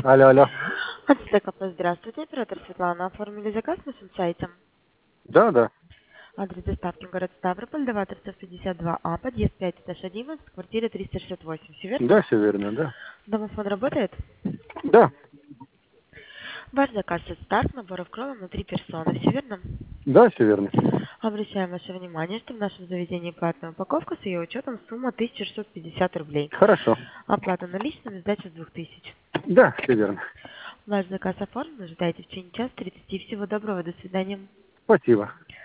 Алло, алло. От СТКП, здравствуйте, оператор Светлана. Оформили заказ на нашем сайте. Да, да. Адрес доставки город Ставрополь, Даваторцев 52А, подъезд 5, этаж 11, квартира 368. Все верно? Да, все верно, да. Домофон работает? Да, Ваш заказ от старт, наборов крови на 3 персоны. Все верно? да, все верно. Обращаем ваше внимание, что в нашем заведении платная упаковка с ее учетом сумма 1650 рублей. Хорошо. Оплата наличными, сдача с 2000. Да, все верно. Ваш заказ оформлен, ожидайте в течение часа 30. Всего доброго, до свидания. Спасибо.